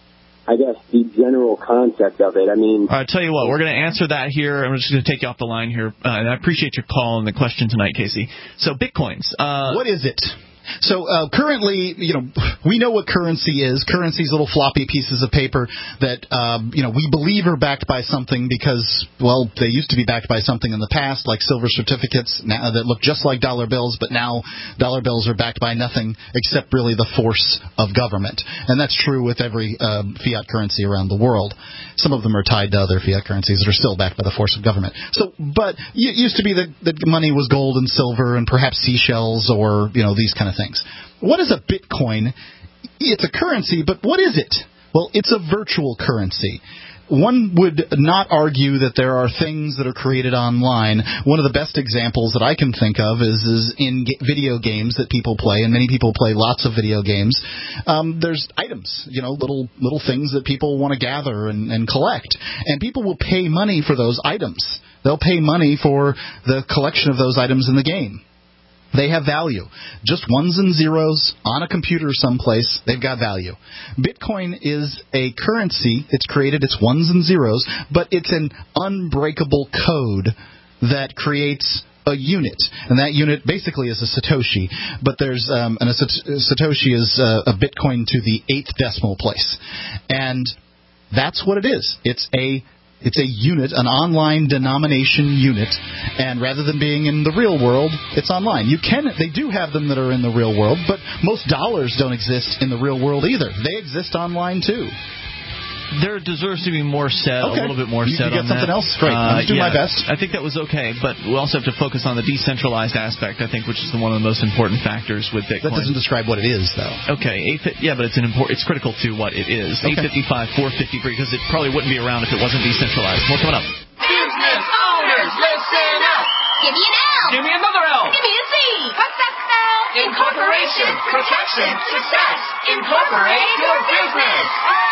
Speaker 15: I guess, the general concept of it. I mean,
Speaker 1: all right, tell you what, we're going to answer that here. I'm just going to take you off the line here. And I appreciate your call and the question tonight, Casey. So, Bitcoins.
Speaker 2: What is it? So currently, we know what currency is. Currency is little floppy pieces of paper that, we believe are backed by something because, well, they used to be backed by something in the past, like silver certificates now that look just like dollar bills, but now dollar bills are backed by nothing except really the force of government. And that's true with every fiat currency around the world. Some of them are tied to other fiat currencies that are still backed by the force of government. So, but it used to be that money was gold and silver and perhaps seashells or, these kind of things. What is a Bitcoin? It's a currency, but what is it? Well, it's a virtual currency. One would not argue that there are things that are created online. One of the best examples that I can think of is in video games that people play, and many people play lots of video games. There's items, little things that people want to gather and collect. And people will pay money for those items. They'll pay money for the collection of those items in the game. They have value. Just ones and zeros on a computer someplace, they've got value. Bitcoin is a currency. It's created, it's ones and zeros, but it's an unbreakable code that creates a unit. And that unit basically is a Satoshi. But there's a Satoshi is a Bitcoin to the 8th decimal place. And that's what it is. It's a unit, an online denomination unit, and rather than being in the real world, it's online. They do have them that are in the real world, but most dollars don't exist in the real world either. They exist online too.
Speaker 1: There deserves to be more said,
Speaker 2: okay.
Speaker 1: A little bit more said on that.
Speaker 2: You got something else? Great. I'll do my best.
Speaker 1: I think that was okay, but we also have to focus on the decentralized aspect, I think, which is one of the most important factors with Bitcoin.
Speaker 2: That doesn't describe what it is, though.
Speaker 1: Okay. But it's critical to what it is. Okay. 855-450-FREE, because it probably wouldn't be around if it wasn't decentralized. More coming up.
Speaker 16: Business owners, listen up. Give me an L.
Speaker 17: Give me another L.
Speaker 16: Give me a Z. What's that spell? Incorporation, protection, success. Incorporate your business.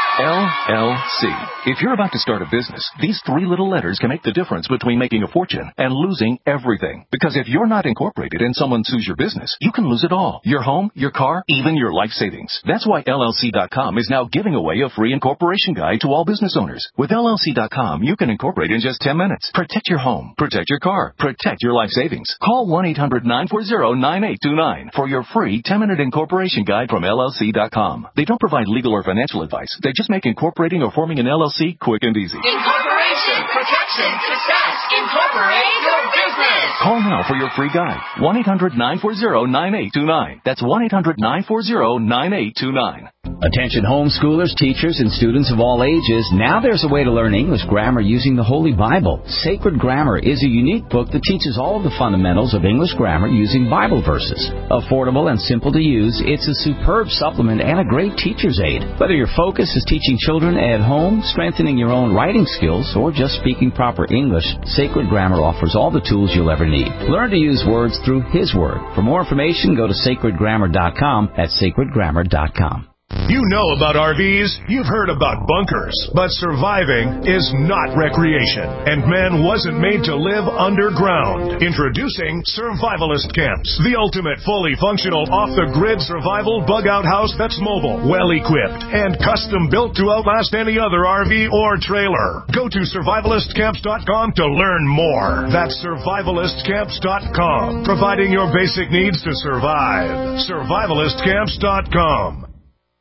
Speaker 18: LLC. If you're about to start a business, these 3 little letters can make the difference between making a fortune and losing everything. Because if you're not incorporated and someone sues your business, you can lose it all. Your home, your car, even your life savings. That's why LLC.com is now giving away a free incorporation guide to all business owners. With LLC.com, you can incorporate in just 10 minutes. Protect your home. Protect your car. Protect your life savings. Call 1-800-940-9829 for your free 10-minute incorporation guide from LLC.com. They don't provide legal or financial advice. They just make incorporating or forming an LLC quick and easy.
Speaker 16: Incorporation, protection, success. Incorporate your business.
Speaker 18: Call now for your free guide. 1-800-940-9829. That's 1-800-940-9829.
Speaker 19: Attention homeschoolers, teachers, and students of all ages, now there's a way to learn English grammar using the Holy Bible. Sacred Grammar is a unique book that teaches all of the fundamentals of English grammar using Bible verses. Affordable and simple to use, it's a superb supplement and a great teacher's aid. Whether your focus is teaching children at home, strengthening your own writing skills, or just speaking proper English, Sacred Grammar offers all the tools you'll ever need. Learn to use words through His Word. For more information, go to sacredgrammar.com. That's sacredgrammar.com.
Speaker 10: You know about RVs, you've heard about bunkers, but surviving is not recreation, and man wasn't made to live underground. Introducing Survivalist Camps, the ultimate fully functional off-the-grid survival bug-out house that's mobile, well-equipped, and custom-built to outlast any other RV or trailer. Go to survivalistcamps.com to learn more. That's survivalistcamps.com, providing your basic needs to survive. survivalistcamps.com.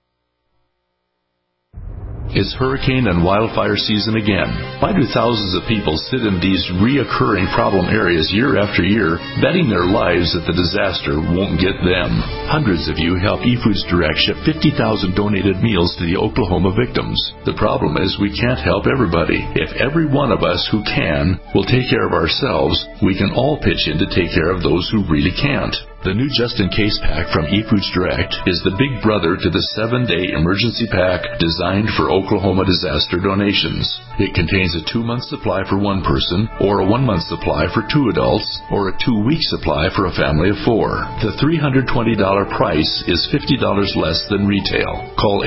Speaker 17: It's hurricane and wildfire season again. Why do thousands of people sit in these reoccurring problem areas year after year, betting their lives that the disaster won't get them? Hundreds of you help eFoods Direct ship 50,000 donated meals to the Oklahoma victims. The problem is we can't help everybody. If every one of us who can will take care of ourselves, we can all pitch in to take care of those who really can't. The new just-in-case pack from eFoods Direct is the big brother to the 7-day emergency pack designed for Oklahoma disaster donations. It contains a 2-month supply for one person, or a 1-month supply for 2 adults, or a 2-week supply for a family of 4. The $320 price is $50 less than retail. Call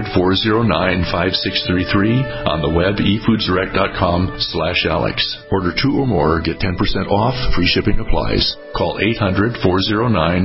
Speaker 17: 800-409-5633 on the web efoodsdirect.com/Alex. Order 2 or more, get 10% off, free shipping applies. Call 800-409-5633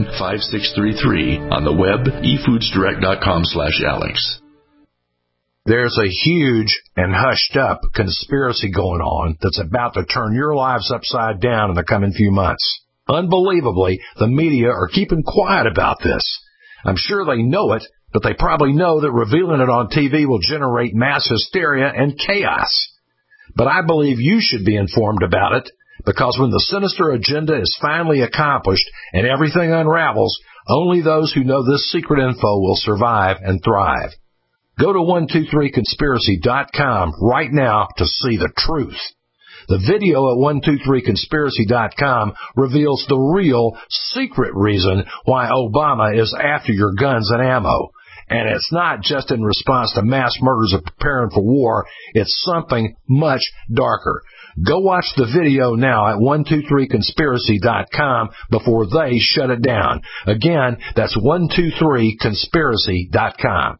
Speaker 17: on the web efoodsdirect.com/Alex.
Speaker 20: There's a huge and hushed up conspiracy going on that's about to turn your lives upside down in the coming few months. Unbelievably, the media are keeping quiet about this. I'm sure they know it, but they probably know that revealing it on TV will generate mass hysteria and chaos. But I believe you should be informed about it, because when the sinister agenda is finally accomplished and everything unravels, only those who know this secret info will survive and thrive. Go to 123conspiracy.com right now to see the truth. The video at 123conspiracy.com reveals the real secret reason why Obama is after your guns and ammo. And it's not just in response to mass murders of preparing for war. It's something much darker. Go watch the video now at 123conspiracy.com before they shut it down. Again, that's 123conspiracy.com.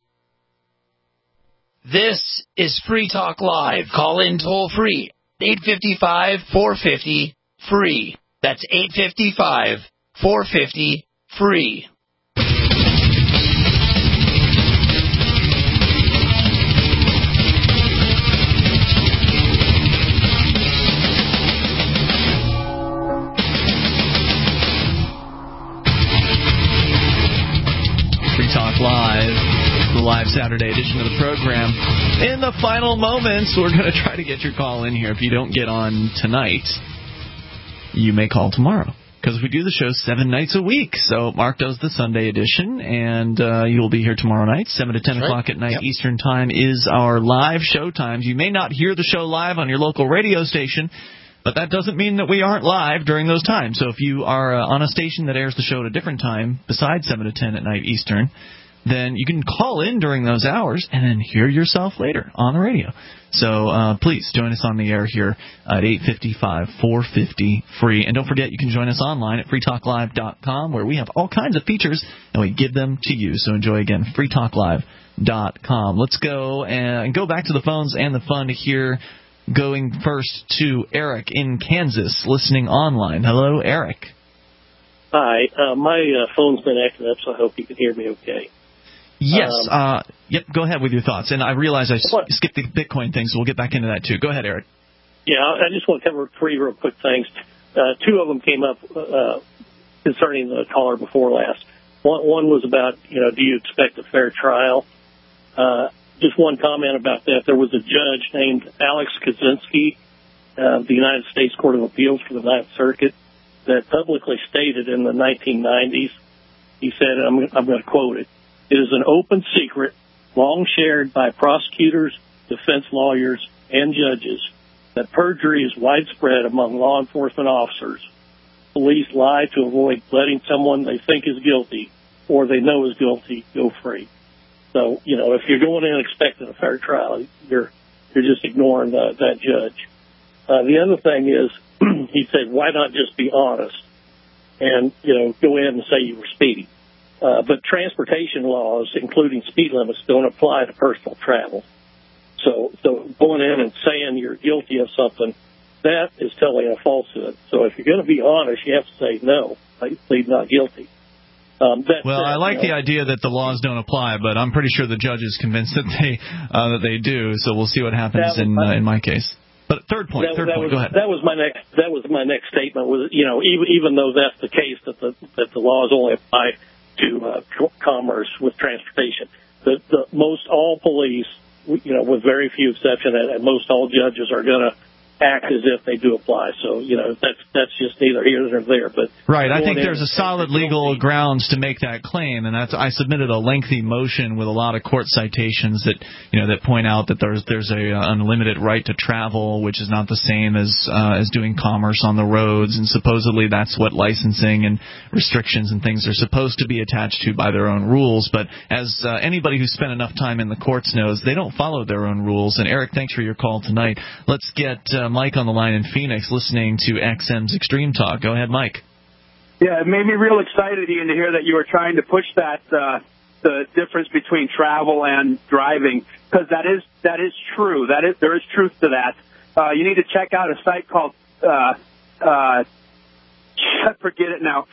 Speaker 8: This is Free Talk Live. Call in toll free. 855-450-FREE. That's 855-450-FREE.
Speaker 1: Free Talk Live, the live Saturday edition of the program. In the final moments, we're going to try to get your call in here. If you don't get on tonight, you may call tomorrow, because we do the show 7 nights a week. So Mark does the Sunday edition, and you'll be here tomorrow night, 7 to 10 o'clock at night. Yep. Eastern Time is our live show times. You may not hear the show live on your local radio station, but that doesn't mean that we aren't live during those times. So if you are on a station that airs the show at a different time, besides 7 to 10 at night Eastern, then you can call in during those hours and then hear yourself later on the radio. So please join us on the air here at 855-450-FREE. And don't forget, you can join us online at freetalklive.com, where we have all kinds of features, and we give them to you. So enjoy, again, freetalklive.com. Let's go and go back to the phones and the fun here, going first to Eric in Kansas, listening online. Hello, Eric.
Speaker 21: Hi. My phone's been acting up, so I hope you can hear me okay.
Speaker 1: Yes. Yep. Go ahead with your thoughts. And I realize I skipped the Bitcoin thing, so we'll get back into that too. Go ahead, Eric.
Speaker 21: Yeah, I just want to cover 3 real quick things. 2 of them came up concerning the caller before last. One was about, do you expect a fair trial? Just one comment about that. There was a judge named Alex Kaczynski of the United States Court of Appeals for the Ninth Circuit that publicly stated in the 1990s, he said, I'm going to quote it, "It is an open secret, long shared by prosecutors, defense lawyers, and judges, that perjury is widespread among law enforcement officers. Police lie to avoid letting someone they think is guilty or they know is guilty go free." So, if you're going in expecting a fair trial, you're just ignoring that judge. The other thing is, he said, why not just be honest and, go in and say you were speeding? But transportation laws, including speed limits, don't apply to personal travel. So going in and saying you're guilty of something, that is telling a falsehood. So if you're going to be honest, you have to say no, plead not guilty.
Speaker 1: I like the idea that the laws don't apply, but I'm pretty sure the judge is convinced that they do. So we'll see what happens in my case. But third point. Go ahead.
Speaker 21: That was my next statement. Was even though that's the case, that the laws only apply to commerce with transportation. The most all police, with very few exceptions, and most all judges are going to act as if they do apply. So, that's just neither here nor there. But
Speaker 1: right, I think there's a solid legal grounds to make that claim, and I submitted a lengthy motion with a lot of court citations that point out that there's a unlimited right to travel, which is not the same as doing commerce on the roads, and supposedly that's what licensing and restrictions and things are supposed to be attached to by their own rules. But as anybody who's spent enough time in the courts knows, they don't follow their own rules. And Eric, thanks for your call tonight. Let's get Mike on the line in Phoenix listening to XM's Extreme Talk. Go ahead, Mike.
Speaker 3: Yeah, it made me real excited, Ian, to hear that you were trying to push that the difference between travel and driving, because that is true. There is truth to that. You need to check out a site called forget it now.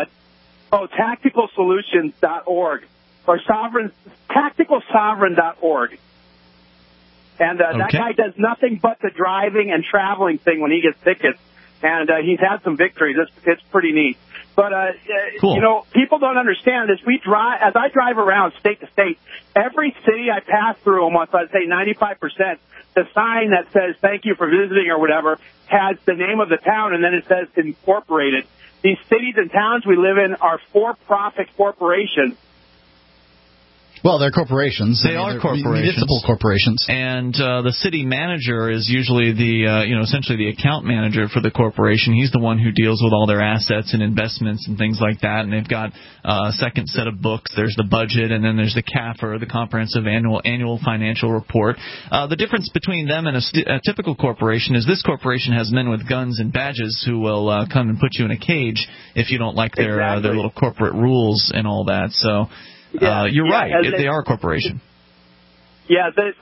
Speaker 3: tacticalsolutions.org or tacticalsovereign.org. And that guy does nothing but the driving and traveling thing when he gets tickets. And he's had some victories. It's pretty neat. But,
Speaker 1: cool.
Speaker 3: People don't understand as I drive around state to state, every city I pass through almost, I'd say 95%, the sign that says thank you for visiting or whatever has the name of the town, and then it says incorporated. These cities and towns we live in are for-profit corporations.
Speaker 2: Well, they're corporations.
Speaker 1: They are corporations.
Speaker 2: Municipal corporations.
Speaker 1: And the city manager is usually essentially the account manager for the corporation. He's the one who deals with all their assets and investments and things like that. And they've got a second set of books. There's the budget, and then there's the CAFR, the Comprehensive Annual Financial Report. The difference between them and a typical corporation is this corporation has men with guns and badges who will come and put you in a cage if you don't like their little corporate rules and all that. So. You're right. They are a corporation.
Speaker 3: Yeah, there's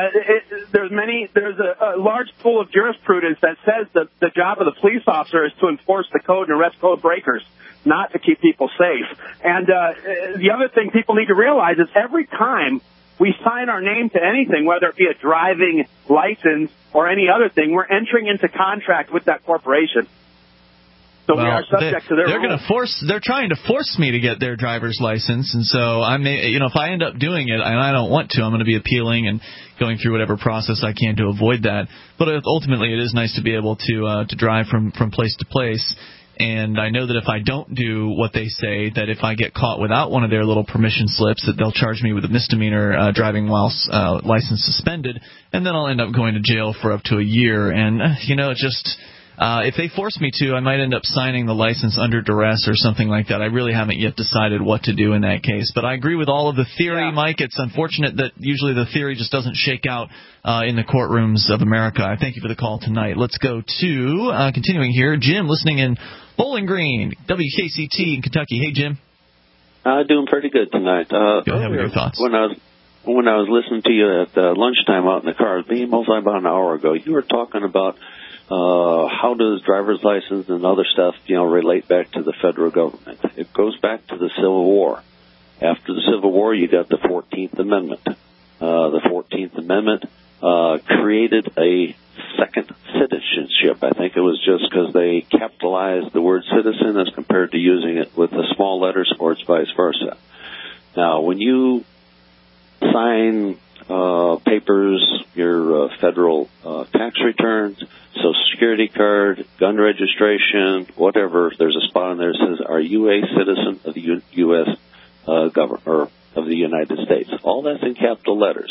Speaker 3: a large pool of jurisprudence that says that the job of the police officer is to enforce the code and arrest code breakers, not to keep people safe. And the other thing people need to realize is every time we sign our name to anything, whether it be a driving license or any other thing, we're entering into contract with that corporation. So we are subject to their rules.
Speaker 1: They're trying to force me to get their driver's license, and so if I end up doing it, and I don't want to, I'm going to be appealing and going through whatever process I can to avoid that. But ultimately, it is nice to be able to drive from place to place. And I know that if I don't do what they say, that if I get caught without one of their little permission slips, that they'll charge me with a misdemeanor driving whilst license suspended, and then I'll end up going to jail for up to a year. And if they force me to, I might end up signing the license under duress or something like that. I really haven't yet decided what to do in that case. But I agree with all of the theory, Mike. It's unfortunate that usually the theory just doesn't shake out in the courtrooms of America. I thank you for the call tonight. Let's go to, continuing here, Jim, listening in Bowling Green, WKCT in Kentucky. Hey, Jim.
Speaker 22: Doing pretty good tonight.
Speaker 1: Go ahead with your thoughts.
Speaker 22: When I was listening to you at lunchtime out in the car, mostly about an hour ago, you were talking about how does driver's license and other stuff, relate back to the federal government? It goes back to the Civil War. After the Civil War, you got the 14th Amendment. The 14th Amendment created a second citizenship. I think it was just because they capitalized the word citizen as compared to using it with the small letters, or it's vice versa. Now, when you sign papers, your federal tax returns, Social Security card, gun registration, whatever, there's a spot on there that says, are you a citizen of the U.S. government or of the United States? All that's in capital letters.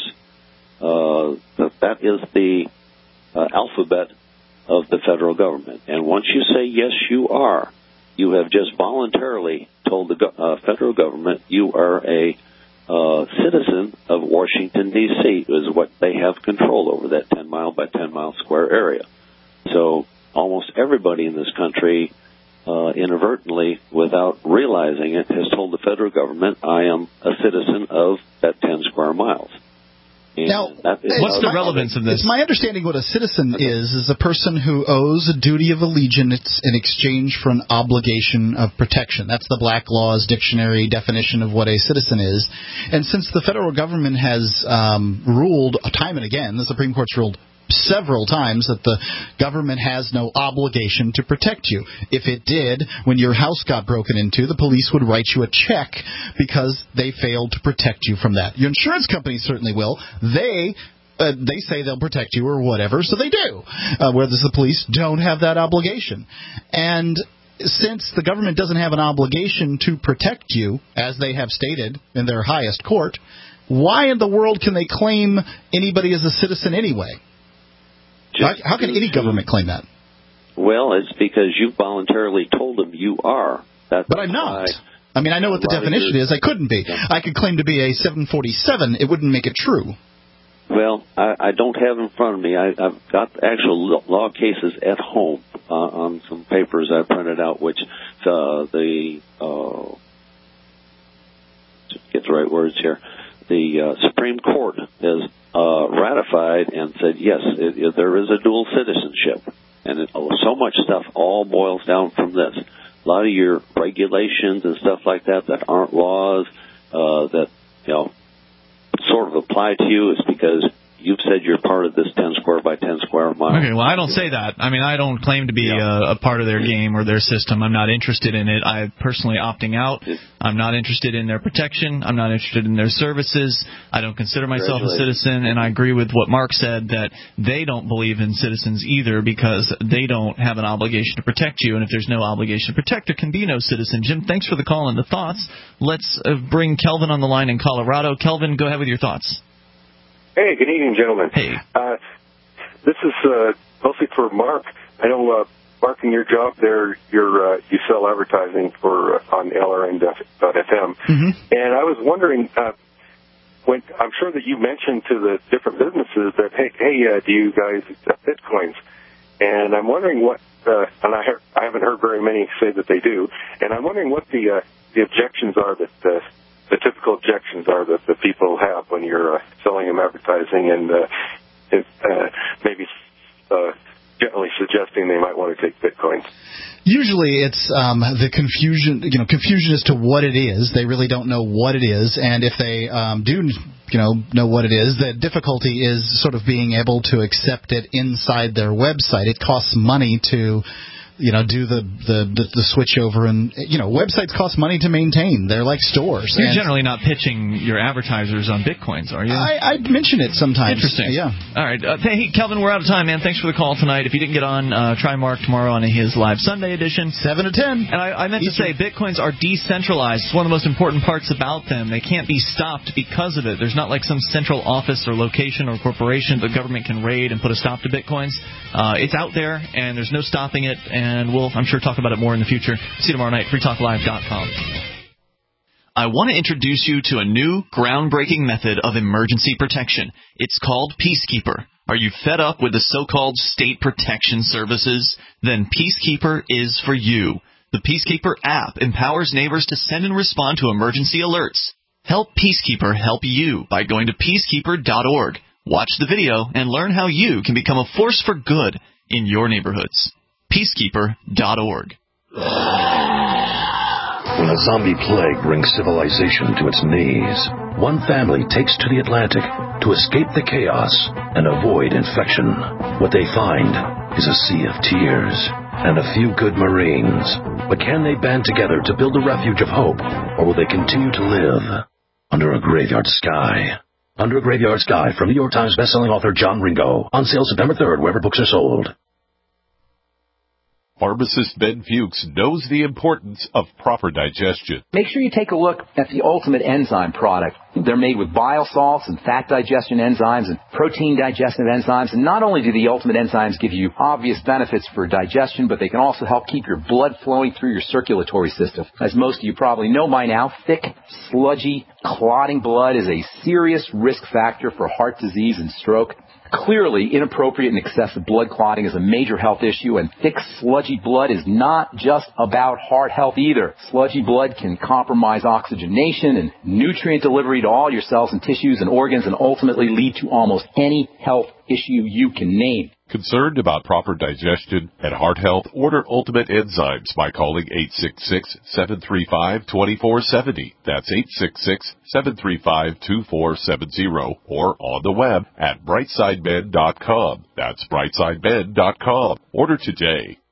Speaker 22: That is the alphabet of the federal government. And once you say, yes, you are, you have just voluntarily told the federal government you are a citizen of Washington, D.C., is what they have control over, that 10-mile by 10-mile square area. So almost everybody in this country inadvertently, without realizing it, has told the federal government, I am a citizen of that 10 square miles. And
Speaker 2: now,
Speaker 1: what's the relevance of this?
Speaker 2: It's my understanding what a citizen is a person who owes a duty of allegiance in exchange for an obligation of protection. That's the Black Laws Dictionary definition of what a citizen is. And since the federal government has ruled time and again, the Supreme Court's ruled several times that the government has no obligation to protect you. If it did, when your house got broken into, the police would write you a check because they failed to protect you from that. Your insurance company certainly will. They say they'll protect you or whatever, so they do. Whereas the police don't have that obligation. And since the government doesn't have an obligation to protect you, as they have stated in their highest court, why in the world can they claim anybody as a citizen anyway? How can any government claim that?
Speaker 22: Well, it's because you voluntarily told them you are.
Speaker 2: But I'm not. I mean, I know what the definition is. I couldn't be. I could claim to be a 747. It wouldn't make it true.
Speaker 22: Well, I don't have in front of me. I've got actual law cases at home on some papers I printed out, which get the right words here. The Supreme Court has ratified and said, yes, there is a dual citizenship. And so much stuff all boils down from this. A lot of your regulations and stuff like that aren't laws that, sort of apply to you is because you've said you're part of this 10 square by 10 square mile.
Speaker 1: Okay, well, I don't say that. I mean, I don't claim to be a part of their game or their system. I'm not interested in it. I'm personally opting out. I'm not interested in their protection. I'm not interested in their services. I don't consider myself a citizen, and I agree with what Mark said, that they don't believe in citizens either because they don't have an obligation to protect you, and if there's no obligation to protect, there can be no citizen. Jim, thanks for the call and the thoughts. Let's bring Kelvin on the line in Colorado. Kelvin, go ahead with your thoughts.
Speaker 4: Hey, good evening, gentlemen.
Speaker 1: Hey.
Speaker 4: This is mostly for Mark. I know, Mark, in your job there, you sell advertising on LRN.FM. Mm-hmm. And I was wondering, when I'm sure that you mentioned to the different businesses that, hey, do you guys accept Bitcoins? And I'm wondering what, and I haven't heard very many say that they do, and I'm wondering what the objections are that the typical objections are that the people have when you're selling them advertising and maybe gently suggesting they might want to take Bitcoin.
Speaker 2: Usually it's the confusion as to what it is. They really don't know what it is, and if they do know what it is, the difficulty is sort of being able to accept it inside their website. It costs money to do the switch over, and websites cost money to maintain. They're like stores.
Speaker 1: You're generally not pitching your advertisers on Bitcoins, are you?
Speaker 2: I mention it sometimes.
Speaker 1: Interesting.
Speaker 2: Yeah.
Speaker 1: All right. Hey, Kelvin, we're out of time, man. Thanks for the call tonight. If you didn't get on, try Mark tomorrow on his live Sunday edition,
Speaker 2: 7 to 10.
Speaker 1: And I meant to say, Bitcoins are decentralized. It's one of the most important parts about them. They can't be stopped because of it. There's not like some central office or location or corporation the government can raid and put a stop to Bitcoins. It's out there, and there's no stopping it. And we'll, I'm sure, talk about it more in the future. See you tomorrow night, freetalklive.com. I want to introduce you to a new, groundbreaking method of emergency protection. It's called Peacekeeper. Are you fed up with the so-called state protection services? Then Peacekeeper is for you. The Peacekeeper app empowers neighbors to send and respond to emergency alerts. Help Peacekeeper help you by going to peacekeeper.org. Watch the video and learn how you can become a force for good in your neighborhoods. Peacekeeper.org.
Speaker 5: When a zombie plague brings civilization to its knees, one family takes to the Atlantic to escape the chaos and avoid infection. What they find is a sea of tears and a few good Marines. But can they band together to build a refuge of hope, or will they continue to live under a graveyard sky? Under a Graveyard Sky from New York Times bestselling author John Ringo. On sale September 3rd, wherever books are sold.
Speaker 23: Pharmacist Ben Fuchs knows the importance of proper digestion.
Speaker 24: Make sure you take a look at the Ultimate Enzyme product. They're made with bile salts and fat digestion enzymes and protein digestive enzymes. And not only do the Ultimate Enzymes give you obvious benefits for digestion, but they can also help keep your blood flowing through your circulatory system. As most of you probably know by now, thick, sludgy, clotting blood is a serious risk factor for heart disease and stroke. Clearly, inappropriate and excessive blood clotting is a major health issue, and thick, sludgy blood is not just about heart health either. Sludgy blood can compromise oxygenation and nutrient delivery to all your cells and tissues and organs and ultimately lead to almost any health issue you can name.
Speaker 23: Concerned about proper digestion and heart health? Order Ultimate Enzymes by calling 866-735-2470. That's 866-735-2470 or on the web at brightsideben.com. That's brightsideben.com. Order today.